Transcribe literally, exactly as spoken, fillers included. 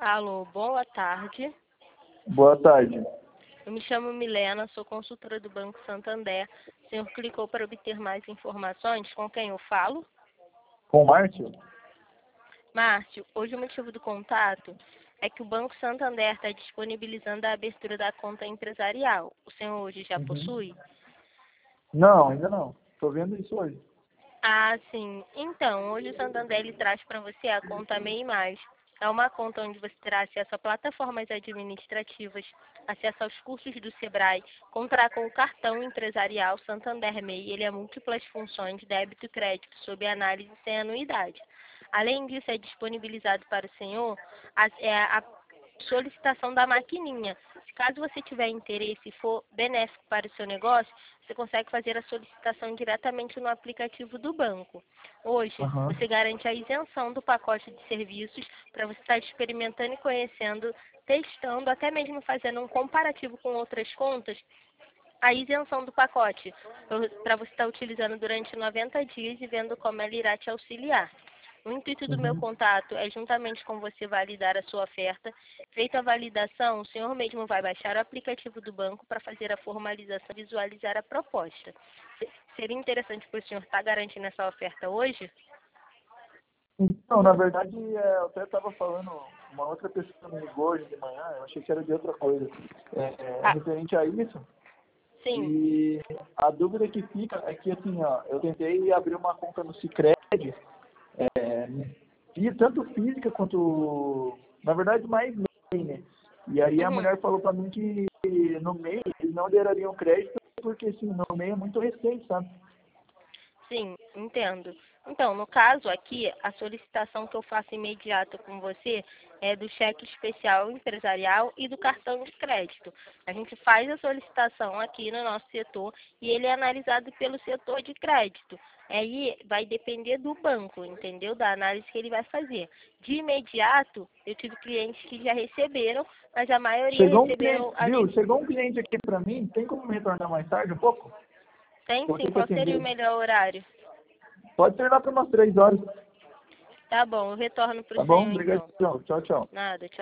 Alô, boa tarde. Boa tarde. Eu me chamo Milena, sou consultora do Banco Santander. O senhor clicou para obter mais informações? Com quem eu falo? Com o Márcio? Márcio, hoje o motivo do contato é que o Banco Santander está disponibilizando a abertura da conta empresarial. O senhor hoje já Uhum. possui? Não, ainda não. Estou vendo isso hoje. Ah, sim. Então, hoje o Santander ele traz para você a conta MEI Mais. É uma conta onde você terá acesso a plataformas administrativas, acesso aos cursos do Sebrae, contará com o cartão empresarial Santander MEI. Ele é múltiplas funções, débito e crédito, sob análise sem anuidade. Além disso, é disponibilizado para o senhor a, é a solicitação da maquininha. Caso você tiver interesse e for benéfico para o seu negócio, você consegue fazer a solicitação diretamente no aplicativo do banco. Hoje, Aham. você garante a isenção do pacote de serviços para você estar experimentando e conhecendo, testando, até mesmo fazendo um comparativo com outras contas, a isenção do pacote, para você estar utilizando durante noventa dias e vendo como ela irá te auxiliar. O intuito do meu Uhum. contato é juntamente com você validar a sua oferta. Feita a validação, o senhor mesmo vai baixar o aplicativo do banco para fazer a formalização e visualizar a proposta. Seria interessante para o senhor estar garantindo essa oferta hoje? Então, na verdade, é, eu até estava falando, uma outra pessoa me ligou hoje de manhã, eu achei que era de outra coisa, é, é, Ah, referente a isso. sim. E a dúvida que fica é que, assim, ó, eu tentei abrir uma conta no Sicredi, é, e tanto física quanto, na verdade, mais MEI, né? E aí a Uhum. mulher falou para mim que no MEI eles não derariam crédito porque, assim, no MEI é muito recente, sabe? Sim, entendo. Então, no caso aqui, a solicitação que eu faço imediata com você é do cheque especial empresarial e do cartão de crédito. A gente faz a solicitação aqui no nosso setor e ele é analisado pelo setor de crédito. Aí vai depender do banco, entendeu? Da análise que ele vai fazer. De imediato, eu tive clientes que já receberam, mas a maioria Chegou um cliente, receberam ali. viu? Chegou um cliente aqui para mim, tem como me retornar mais tarde um pouco? Tem Vou sim, ter que qual seria o atender. melhor horário? Pode ser lá para umas três horas, Tá bom, eu retorno para tá o bom? senhor Obrigado. então. Tchau, tchau. Nada, tchau.